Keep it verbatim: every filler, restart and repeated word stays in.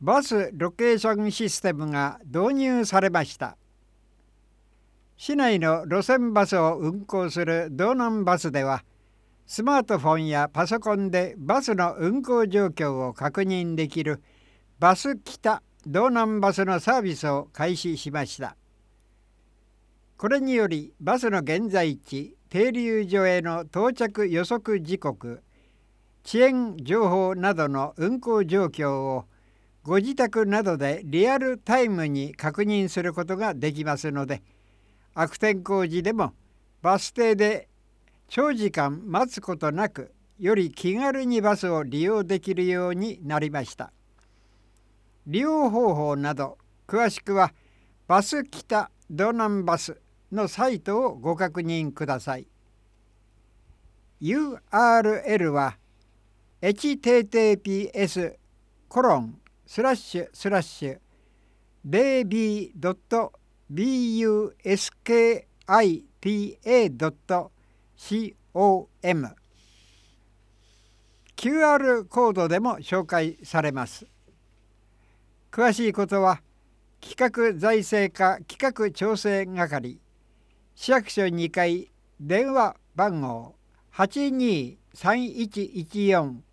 バスロケーションシステムが導入されました。市内の路線バスを運行する道南バスでは、スマートフォンやパソコンでバスの運行状況を確認できるバス北道南バスのサービスを開始しました。これによりバスの現在地、停留所への到着予測時刻、遅延情報などの運行状況をご自宅などでリアルタイムに確認することができますので、悪天候時でもバス停で長時間待つことなく、より気軽にバスを利用できるようになりました。利用方法など詳しくはバス北道南バスのサイトをご確認ください。 ユーアールエル は エイチティーティーピーエスコロンスラッシュスラッシュゼロビードットビーユーエスケーアイティーエードットコム キューアール コードでも紹介されます。詳しいことは企画財政課企画調整係、市役所にかい、電話番号 はちにーさんいちいちよん